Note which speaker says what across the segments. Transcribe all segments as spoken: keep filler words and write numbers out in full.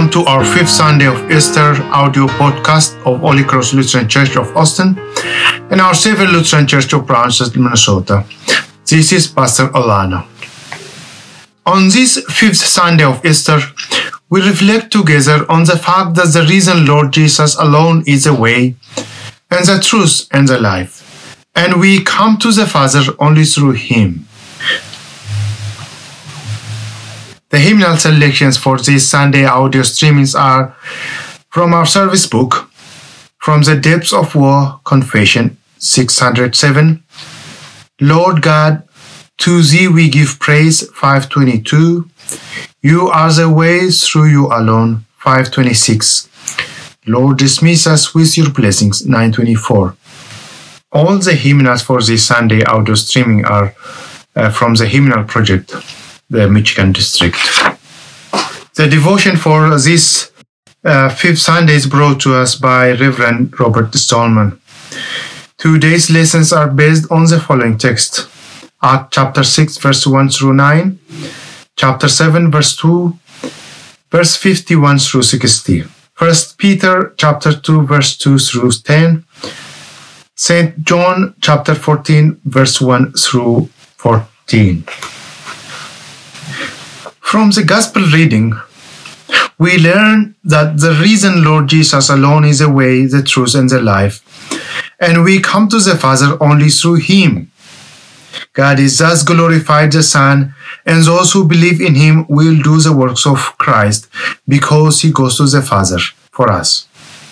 Speaker 1: welcome to our fifth Sunday of Easter audio podcast of Holy Cross Lutheran Church of Austin and our Savior Lutheran Church of Brownsville, Minnesota. This is Pastor Olano. On this fifth Sunday of Easter, we reflect together on the fact that the risen Lord Jesus alone is the way and the truth and the life, and we come to the Father only through Him. The hymnal selections for this Sunday audio streamings are from our service book, From the Depths of War, Confession six hundred seven, Lord God, to Thee we give praise, five twenty-two, You are the way, through You alone, five twenty-six, Lord, dismiss us with Your blessings, nine twenty-four. All the hymnals for this Sunday audio streaming are uh, from the Hymnal Project, the Michigan district. The devotion for this uh, fifth Sunday is brought to us by Reverend Robert Stallman. Today's lessons are based on the following text: Acts chapter six, verse one through nine, chapter seven, verse two, verse fifty-one through sixty, First Peter chapter two, verse two through ten, Saint John chapter fourteen, verse one through fourteen. From the Gospel reading, we learn that the risen Lord Jesus alone is the way, the truth, and the life, and we come to the Father only through Him. God is thus glorified the Son, and those who believe in Him will do the works of Christ, because He goes to the Father for us.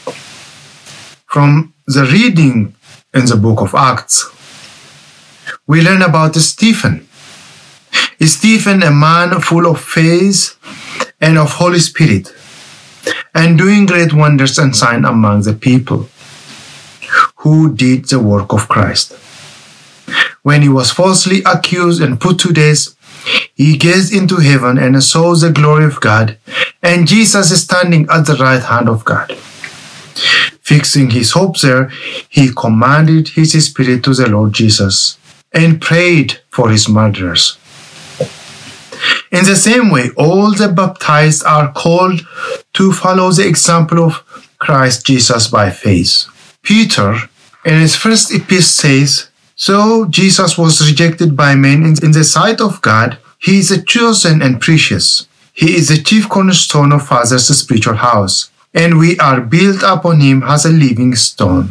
Speaker 1: From the reading in the book of Acts, we learn about Stephen. Stephen, a man full of faith and of Holy Spirit, and doing great wonders and signs among the people, who did the work of Christ. When he was falsely accused and put to death, he gazed into heaven and saw the glory of God, and Jesus standing at the right hand of God. Fixing his hope there, he commanded his spirit to the Lord Jesus and prayed for his murderers. In the same way, all the baptized are called to follow the example of Christ Jesus by faith. Peter, in his first epistle, says, "So Jesus was rejected by men in the sight of God, He is chosen and precious. He is the chief cornerstone of Father's spiritual house, and we are built upon Him as a living stone."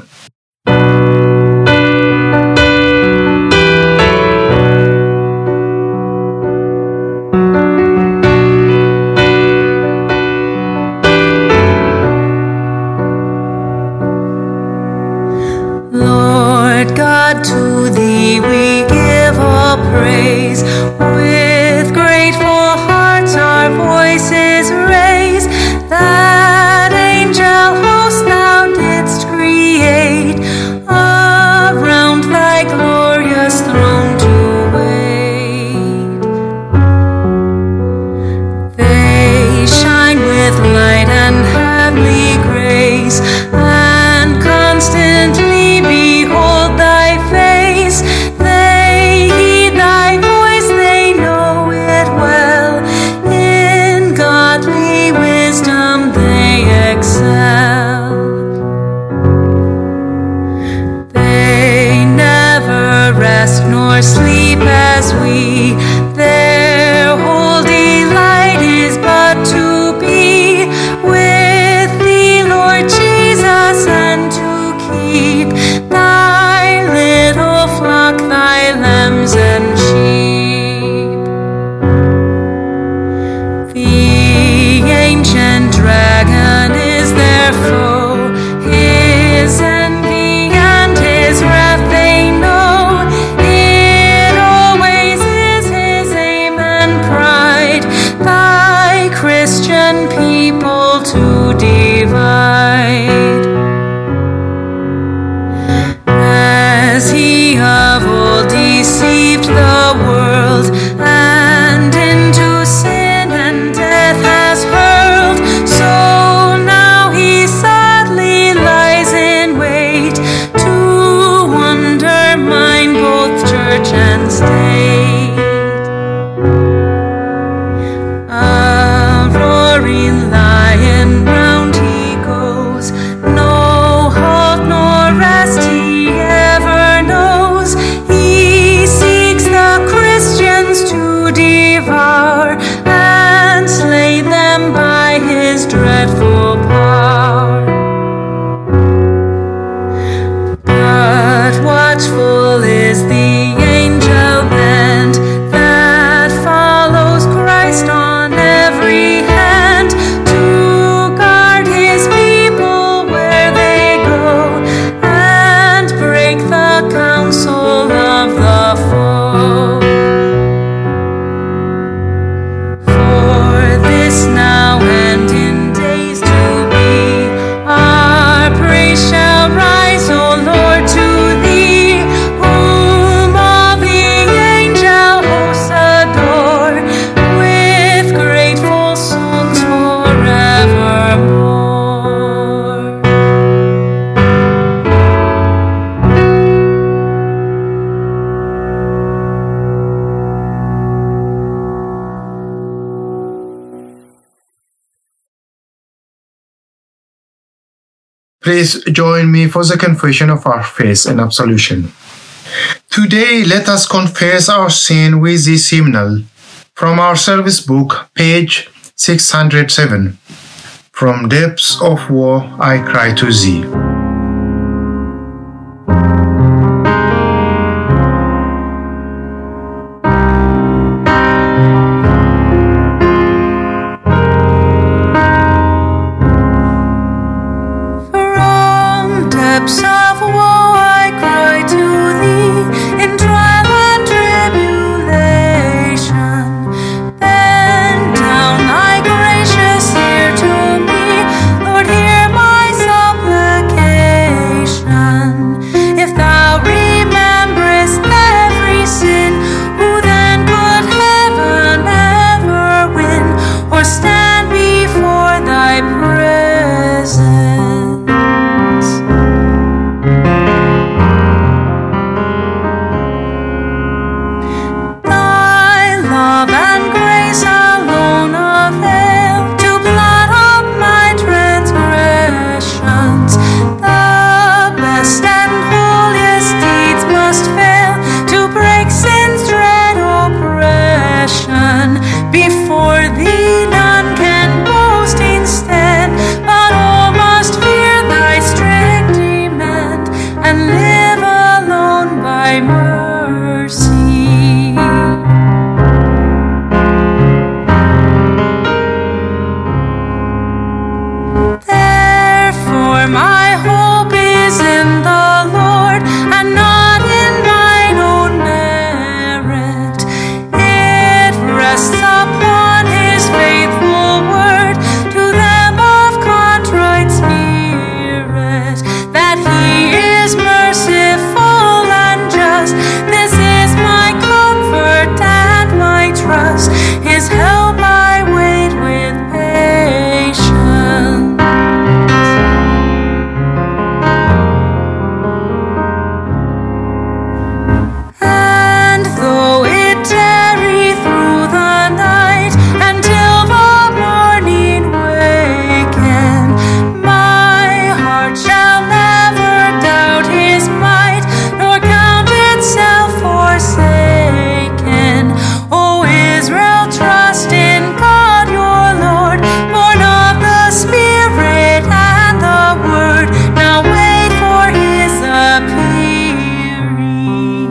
Speaker 2: Lord God, to Thee we give all praise. With grateful hearts our voices raise. That angel host Thou didst create, around Thy glorious throne to wait. They shine with light and heavenly grace, and constantly behold Thy face. They heed Thy voice, they know it well. In godly wisdom they excel. They never rest nor sleep as we. Their whole delight is but to be with Thee, Lord Jesus, and to keep Thy little flock, Thy lambs and sheep. The ancient dragon is their foe, his envy and his wrath they know. It always is his aim and pride, Thy Christian people to divide. As he of old deceived the world, and into sin and death has hurled, so now he sadly lies in wait to undermine both church and state. A roaring lion
Speaker 1: Please join me for the confession of our faith and absolution. Today, let us confess our sin with this hymnal from our service book, page six hundred seven. From depths of woe I cry to thee.
Speaker 2: From depths of woe I cry to thee, in trial and tribulation. Bend down thy gracious ear to me, Lord, hear my supplication. If thou rememberest every sin, who then could heaven ever win, or stand before thy presence? Before thee none can boast instead, but all must fear thy strict demand, and live alone by mercy. Therefore my hope is in the Lord, and not in mine own merit. It rests upon his faithful word to them of contrite spirit, that he is merciful and just. This is my comfort and my trust. His help I wait with patience. And though it tarry through the night, until the morning waken, my heart shall never doubt his might, nor count itself forsaken. O Israel, trust in God your Lord, born of the Spirit and the Word. Now wait for his appearing.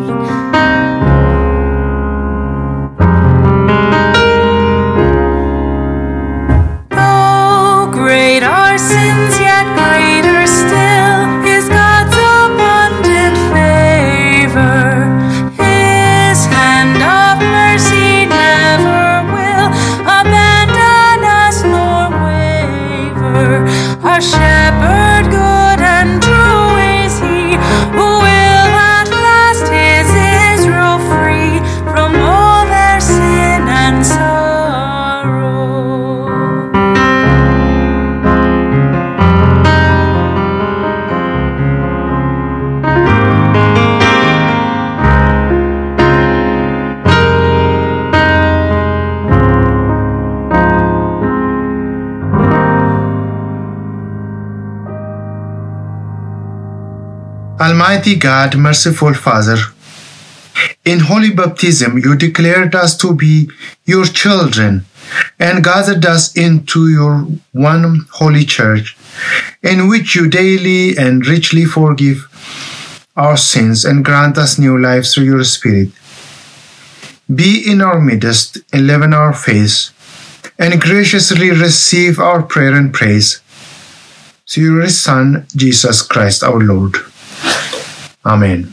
Speaker 2: Though great are sins, yet greater still is God's abundant favor. His hand of mercy never will abandon us nor waver. Our shepherd good and true is he, who will at last his Israel free from all their sin and sorrow.
Speaker 1: Almighty God, merciful Father, in holy baptism you declared us to be your children and gathered us into your one holy church, in which you daily and richly forgive our sins and grant us new life through your Spirit. Be in our midst, enliven our faith, and graciously receive our prayer and praise. Through your Son, Jesus Christ our Lord. Amen.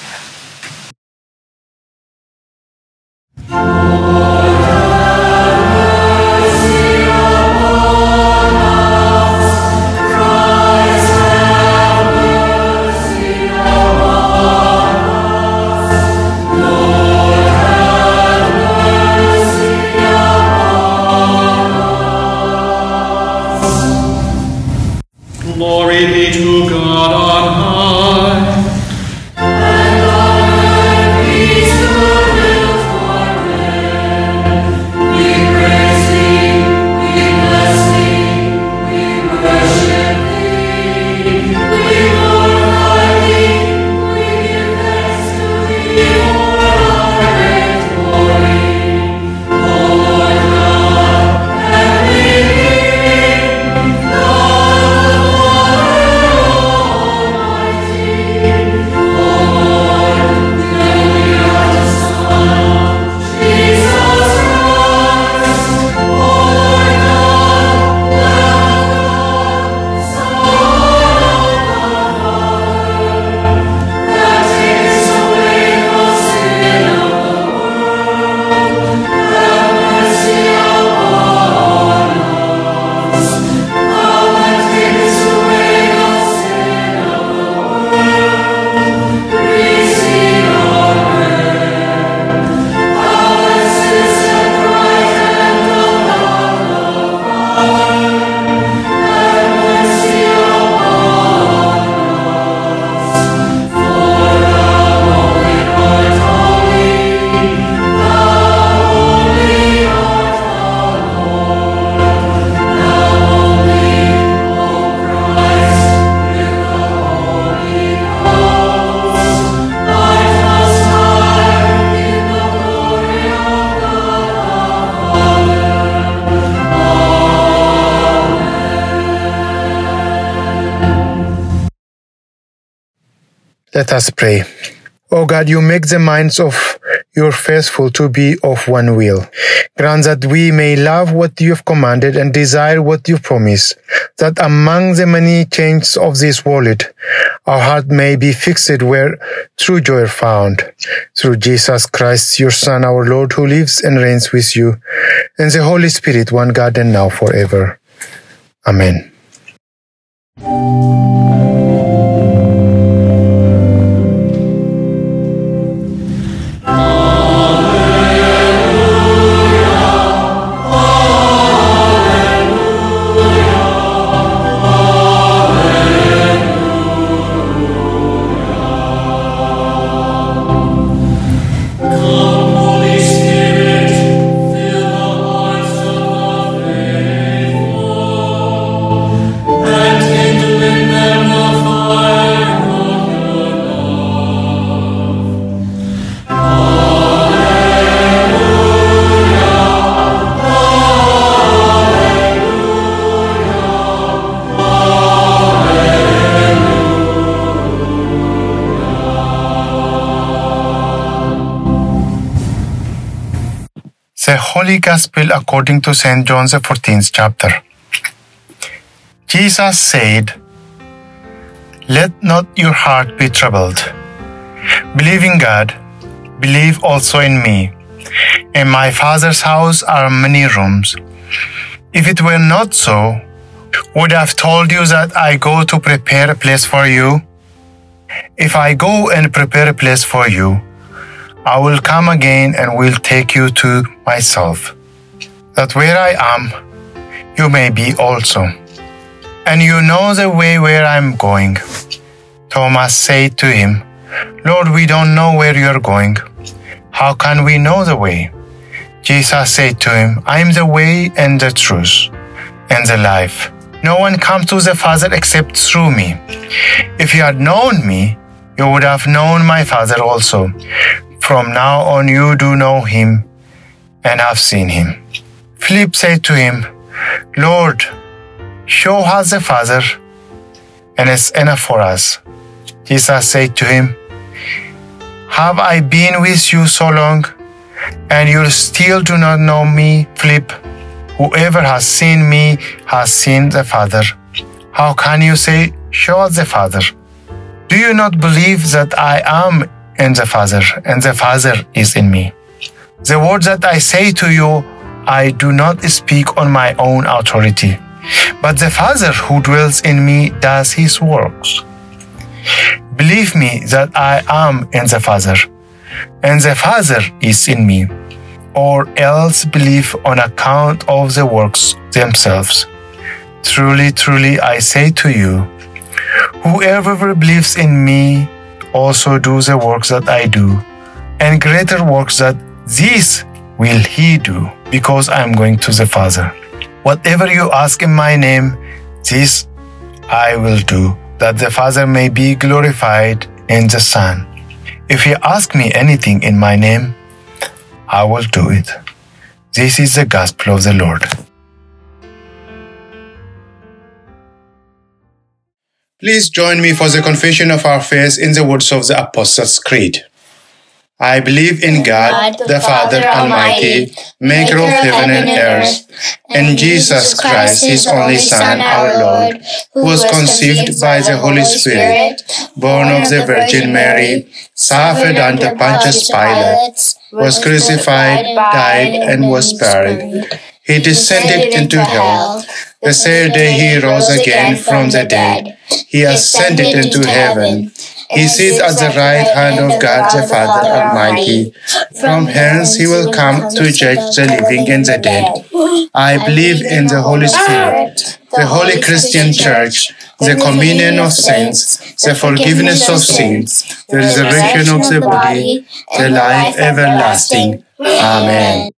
Speaker 3: Glory be to God on high.
Speaker 4: And on earth peace goodwill toward men. We praise thee, we bless thee, we worship thee.
Speaker 1: Let us pray. O God, you make the minds of your faithful to be of one will. Grant that we may love what you have commanded and desire what you promise, that among the many changes of this world, our heart may be fixed where true joy is found. Through Jesus Christ, your Son, our Lord, who lives and reigns with you, and the Holy Spirit, one God, and now forever. Amen. The Holy Gospel according to Saint John, the fourteenth chapter. Jesus said, "Let not your heart be troubled. Believe in God, believe also in me. In my Father's house are many rooms. If it were not so, would I have told you that I go to prepare a place for you? If I go and prepare a place for you, I will come again and will take you to myself, that where I am, you may be also. And you know the way where I am going." Thomas said to him, "Lord, we don't know where you are going. How can we know the way?" Jesus said to him, "I am the way and the truth and the life. No one comes to the Father except through me. If you had known me, you would have known my Father also. From now on you do know him and have seen him." Philip said to him, "Lord, show us the Father, and it's enough for us." Jesus said to him, "Have I been with you so long, and you still do not know me, Philip? Whoever has seen me has seen the Father. How can you say, 'Show us the Father'? Do you not believe that I am in the Father, and the Father is in me? The words that I say to you, I do not speak on my own authority, but the Father who dwells in me does his works. Believe me that I am in the Father, and the Father is in me, or else believe on account of the works themselves. Truly, truly, I say to you, whoever believes in me also do the works that I do, and greater works than these will he do, because I am going to the Father. Whatever you ask in my name, this I will do, that the Father may be glorified in the Son. If you ask me anything in my name, I will do it." This is the gospel of the Lord. Please join me for the confession of our faith in the words of the Apostles' Creed. I believe in God, the Father Almighty, maker of heaven and earth, and Jesus Christ, his only Son, our Lord, who was conceived by the Holy Spirit, born of the Virgin Mary, suffered under Pontius Pilate, was crucified, died, and was buried. He descended into hell. The third day he rose again from the dead. He ascended into heaven He sits at the right hand of God the Father Almighty. From hence he will come to judge the living and the dead. I believe in the Holy Spirit, the Holy Christian Church, the communion of saints, the forgiveness of sins, the resurrection of the body, the life everlasting. Amen.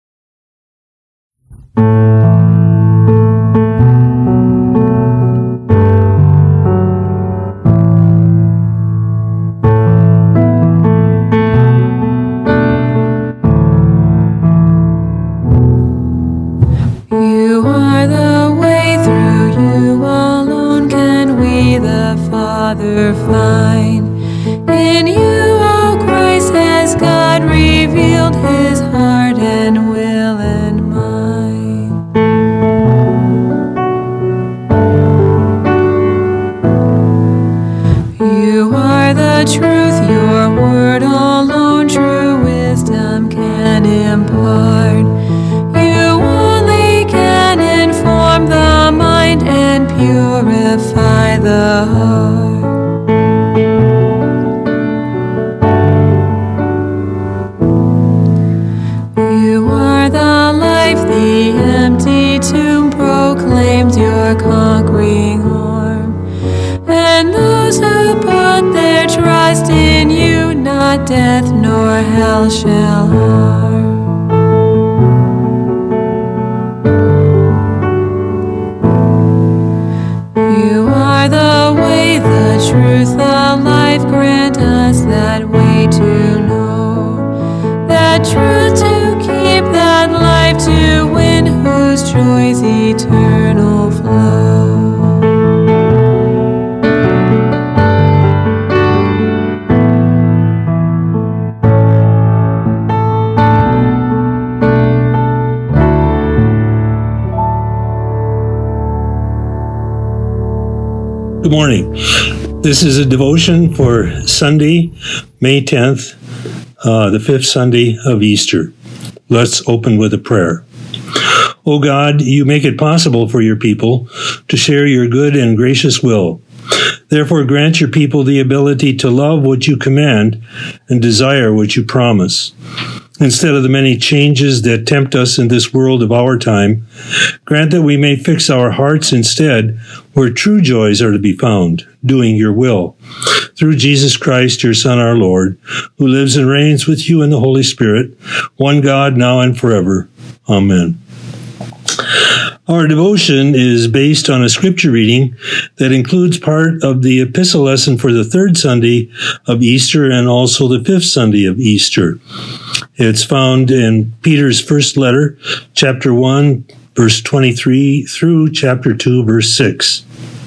Speaker 2: You are the way, through you alone can we the Father find. In you, O Christ, has God revealed his heart and will and mind. You are the truth, your word alone true wisdom can impart. You only can inform the mind and purify the heart. You are the life, the empty tomb proclaimed your conquering arm. And those who put their trust in you, not death nor hell shall harm. You are the way, the truth, the life, grant us that way to know, that truth to keep, that life to win, whose joys eternal flow.
Speaker 5: Good morning. This is a devotion for Sunday, May tenth, uh, the fifth Sunday of Easter. Let's open with a prayer. O God, you make it possible for your people to share your good and gracious will. Therefore, grant your people the ability to love what you command and desire what you promise. Instead of the many changes that tempt us in this world of our time, grant that we may fix our hearts instead where true joys are to be found, doing your will. Through Jesus Christ, your Son, our Lord, who lives and reigns with you in the Holy Spirit, one God, now and forever. Amen. Our devotion is based on a scripture reading that includes part of the epistle lesson for the third Sunday of Easter and also the fifth Sunday of Easter. It's found in Peter's first letter, chapter one, verse twenty-three, through chapter two, verse six.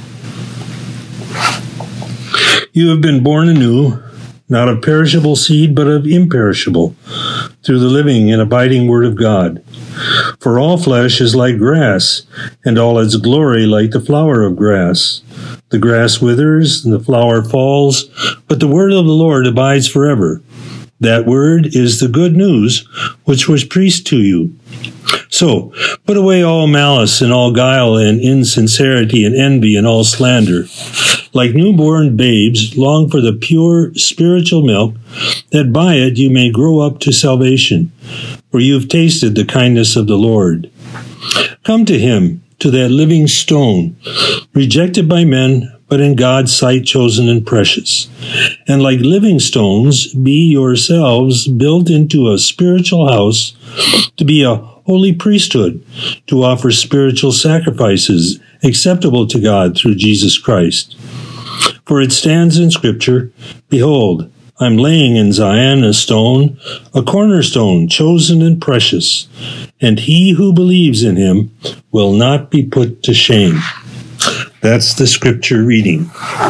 Speaker 5: You have been born anew, not of perishable seed, but of imperishable, through the living and abiding word of God. For all flesh is like grass, and all its glory like the flower of grass. The grass withers, and the flower falls, but the word of the Lord abides forever. That word is the good news which was preached to you. So, put away all malice and all guile and insincerity and envy and all slander. Like newborn babes, long for the pure spiritual milk, that by it you may grow up to salvation, for you have tasted the kindness of the Lord. Come to him, to that living stone, rejected by men, but in God's sight chosen and precious. And like living stones, be yourselves built into a spiritual house, to be a holy priesthood, to offer spiritual sacrifices acceptable to God through Jesus Christ. For it stands in Scripture, Behold, I'm laying in Zion a stone, a cornerstone, chosen and precious, and he who believes in him will not be put to shame. That's the scripture reading.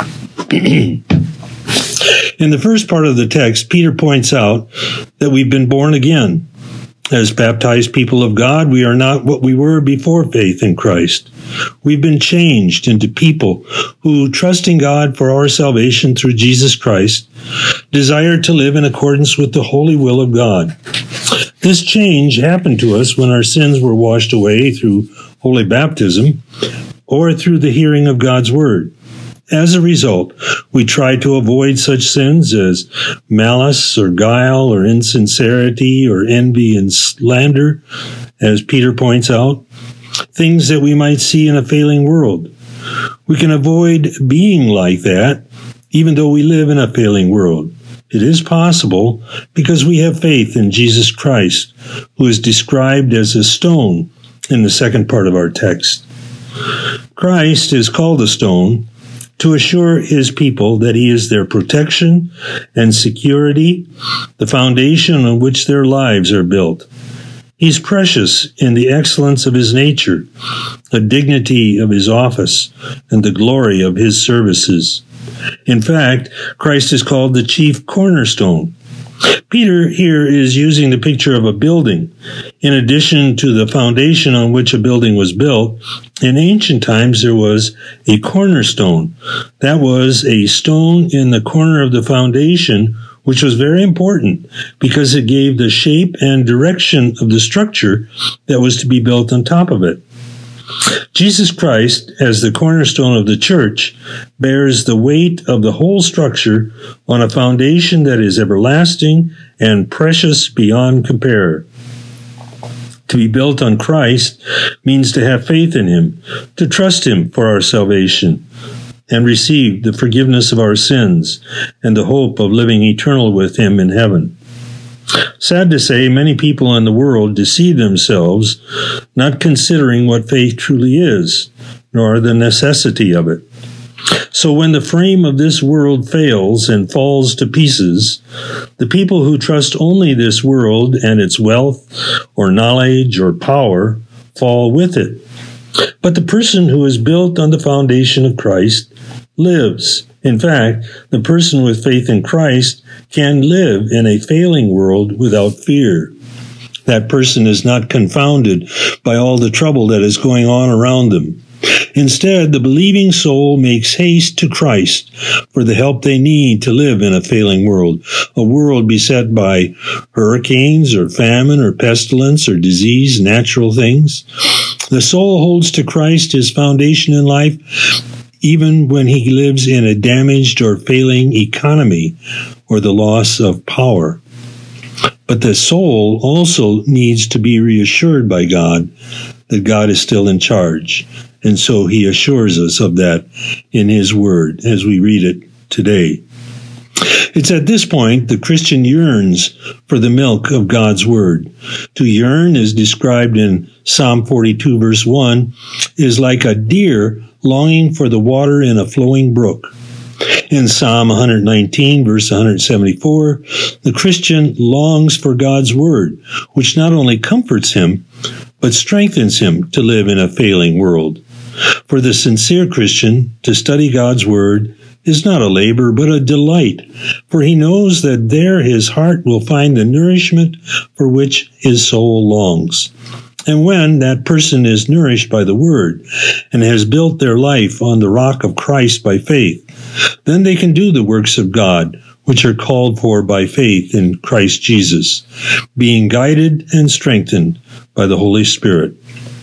Speaker 5: In the first part of the text, Peter points out that we've been born again. As baptized people of God, we are not what we were before faith in Christ. We've been changed into people who, trusting God for our salvation through Jesus Christ, desire to live in accordance with the holy will of God. This change happened to us when our sins were washed away through holy baptism or through the hearing of God's word. As a result, We try to avoid such sins as malice or guile or insincerity or envy and slander, as Peter points out, things that we might see in a failing world. We can avoid being like that, even though we live in a failing world. It is possible because we have faith in Jesus Christ, who is described as a stone in the second part of our text. Christ is called a stone to assure his people that he is their protection and security, the foundation on which their lives are built. He's precious in the excellence of his nature, the dignity of his office, and the glory of his services. In fact, Christ is called the chief cornerstone. Peter here is using the picture of a building. In addition to the foundation on which a building was built, in ancient times there was a cornerstone. That was a stone in the corner of the foundation, which was very important because it gave the shape and direction of the structure that was to be built on top of it. Jesus Christ, as the cornerstone of the church, bears the weight of the whole structure on a foundation that is everlasting and precious beyond compare. To be built on Christ means to have faith in him, to trust him for our salvation, and receive the forgiveness of our sins and the hope of living eternal with him in heaven. Sad to say, many people in the world deceive themselves, not considering what faith truly is, nor the necessity of it. So when the frame of this world fails and falls to pieces, the people who trust only this world and its wealth or knowledge or power fall with it. But the person who is built on the foundation of Christ lives. In fact, the person with faith in Christ can live in a failing world without fear. That person is not confounded by all the trouble that is going on around them. Instead, the believing soul makes haste to Christ for the help they need to live in a failing world, a world beset by hurricanes or famine or pestilence or disease, natural things. The soul holds to Christ his foundation in life, even when he lives in a damaged or failing economy or the loss of power. But the soul also needs to be reassured by God that God is still in charge. And so he assures us of that in his word as we read it today. It's at this point the Christian yearns for the milk of God's word. To yearn, is described in Psalm forty-two, verse one, is like a deer longing for the water in a flowing brook. In Psalm one nineteen, verse one seventy-four, the Christian longs for God's word, which not only comforts him, but strengthens him to live in a failing world. For the sincere Christian, to study God's word is not a labor, but a delight, for he knows that there his heart will find the nourishment for which his soul longs. And when that person is nourished by the word and has built their life on the rock of Christ by faith, then they can do the works of God, which are called for by faith in Christ Jesus, being guided and strengthened by the Holy Spirit.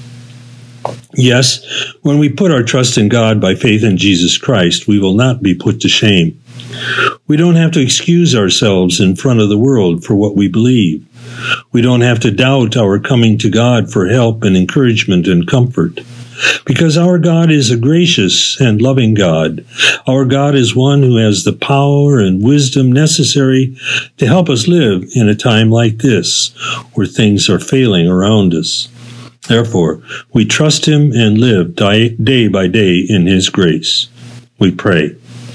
Speaker 5: Yes, when we put our trust in God by faith in Jesus Christ, we will not be put to shame. We don't have to excuse ourselves in front of the world for what we believe. We don't have to doubt our coming to God for help and encouragement and comfort. Because our God is a gracious and loving God. Our God is one who has the power and wisdom necessary to help us live in a time like this, where things are failing around us. Therefore, we trust him and live day by day in his grace. We pray.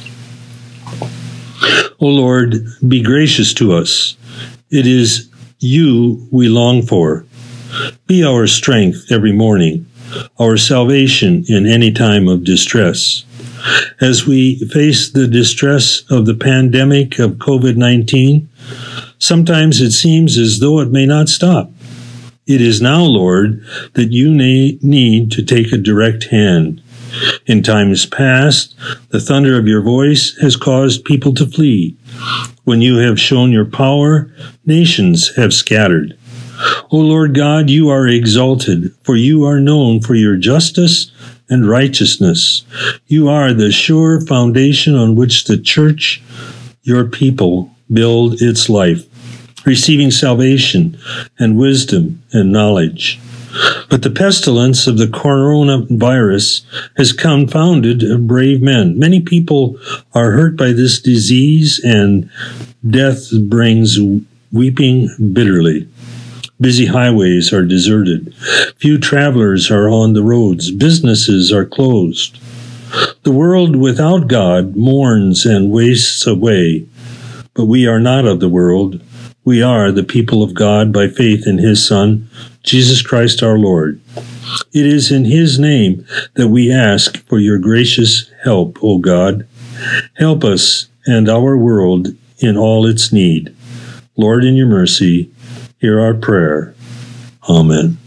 Speaker 5: O Lord, be gracious to us. It is you we long for. Be our strength every morning, our salvation in any time of distress. As we face the distress of the pandemic of covid nineteen, sometimes it seems as though it may not stop. It is now, Lord, that you need to take a direct hand. In times past, the thunder of your voice has caused people to flee. When you have shown your power, nations have scattered. O Lord God, you are exalted, for you are known for your justice and righteousness. You are the sure foundation on which the church, your people, build its life, receiving salvation and wisdom and knowledge. But the pestilence of the coronavirus has confounded brave men. Many people are hurt by this disease, and death brings weeping bitterly. Busy highways are deserted. Few travelers are on the roads. Businesses are closed. The world without God mourns and wastes away. But we are not of the world. We are the people of God by faith in His Son, Jesus Christ our Lord. It is in His name that we ask for your gracious help, O God. Help us and our world in all its need. Lord, in your mercy, hear our prayer. Amen.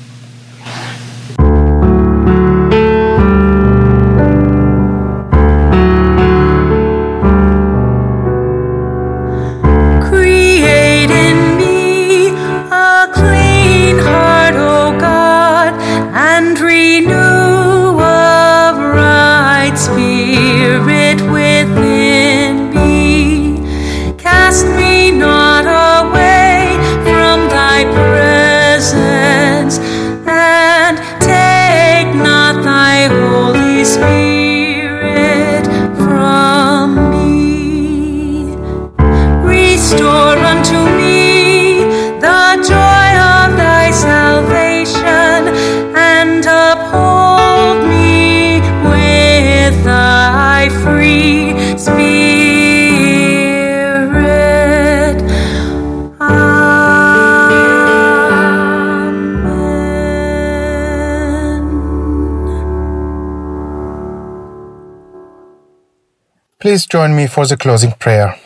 Speaker 2: Create in me a clean heart, O God, and renew a right spirit within me. Cast me not away from thy presence, and take not thy Holy Spirit from me. Restore unto me the joy of thy salvation, and uphold me with thy free spirit.
Speaker 1: Please join me for the closing prayer.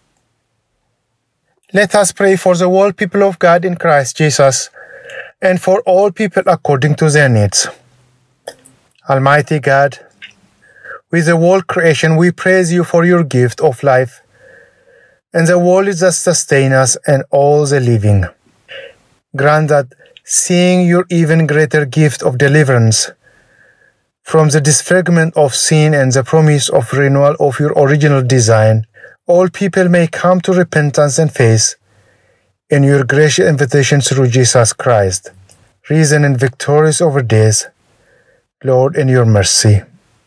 Speaker 1: Let us pray for the whole people of God in Christ Jesus, and for all people according to their needs. Almighty God, with the whole creation we praise you for your gift of life, and the world that sustains us and all the living. Grant that, seeing your even greater gift of deliverance from the disfigurement of sin and the promise of renewal of your original design, all people may come to repentance and faith in your gracious invitation through Jesus Christ, risen and victorious over death. Lord, in your mercy,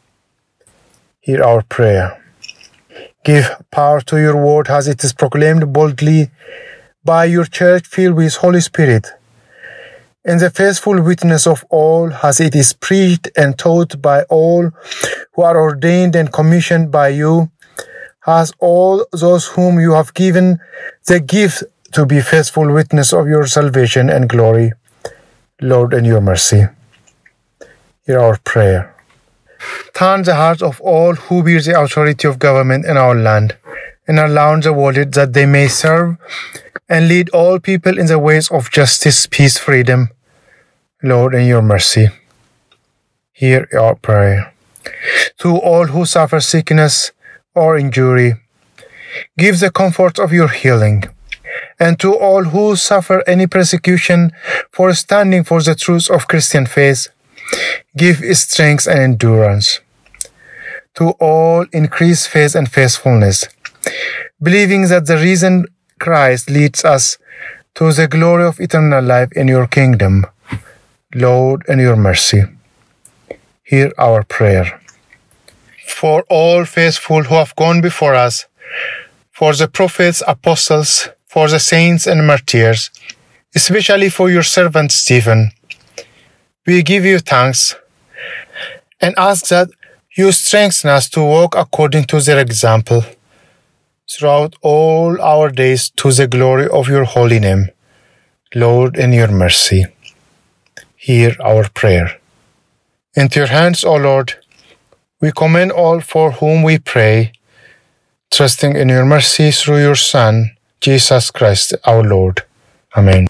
Speaker 1: hear our prayer. Give power to your word as it is proclaimed boldly by your church filled with Holy Spirit, and the faithful witness of all, as it is preached and taught by all who are ordained and commissioned by you, as all those whom you have given the gift to be faithful witness of your salvation and glory. Lord, in your mercy, hear our prayer. Turn the hearts of all who bear the authority of government in our land, and allow the world that they may serve and lead all people in the ways of justice, peace, freedom. Lord, in your mercy, hear our prayer. To all who suffer sickness or injury, give the comfort of your healing. And to all who suffer any persecution for standing for the truth of Christian faith, give strength and endurance. To all increase faith and faithfulness, believing that the risen Christ leads us to the glory of eternal life in your kingdom. Lord, in your mercy, hear our prayer. For all faithful who have gone before us, for the prophets, apostles, for the saints and martyrs, especially for your servant Stephen, we give you thanks and ask that you strengthen us to walk according to their example throughout all our days to the glory of your holy name. Lord, in your mercy, hear our prayer. Into your hands, O Lord, we commend all for whom we pray, trusting in your mercy through your Son, Jesus Christ our Lord. Amen.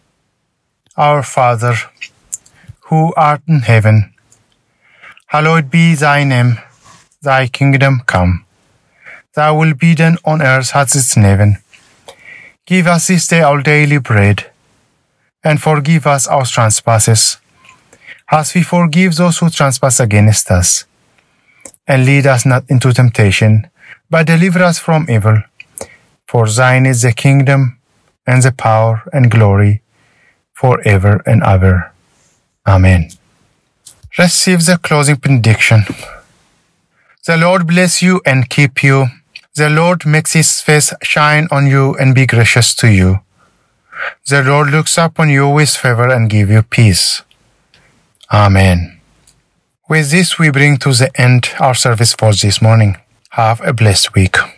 Speaker 1: Our Father, who art in heaven, hallowed be thy name. Thy kingdom come. Thy will be done on earth as it is in heaven. Give us this day our daily bread, and forgive us our trespasses, as we forgive those who trespass against us. And lead us not into temptation, but deliver us from evil. For thine is the kingdom, and the power, and glory, forever and ever. Amen. Receive the closing benediction. The Lord bless you and keep you. The Lord makes his face shine on you and be gracious to you. The Lord looks upon you with favor and give you peace. Amen. With this, we bring to the end our service for this morning. Have a blessed week.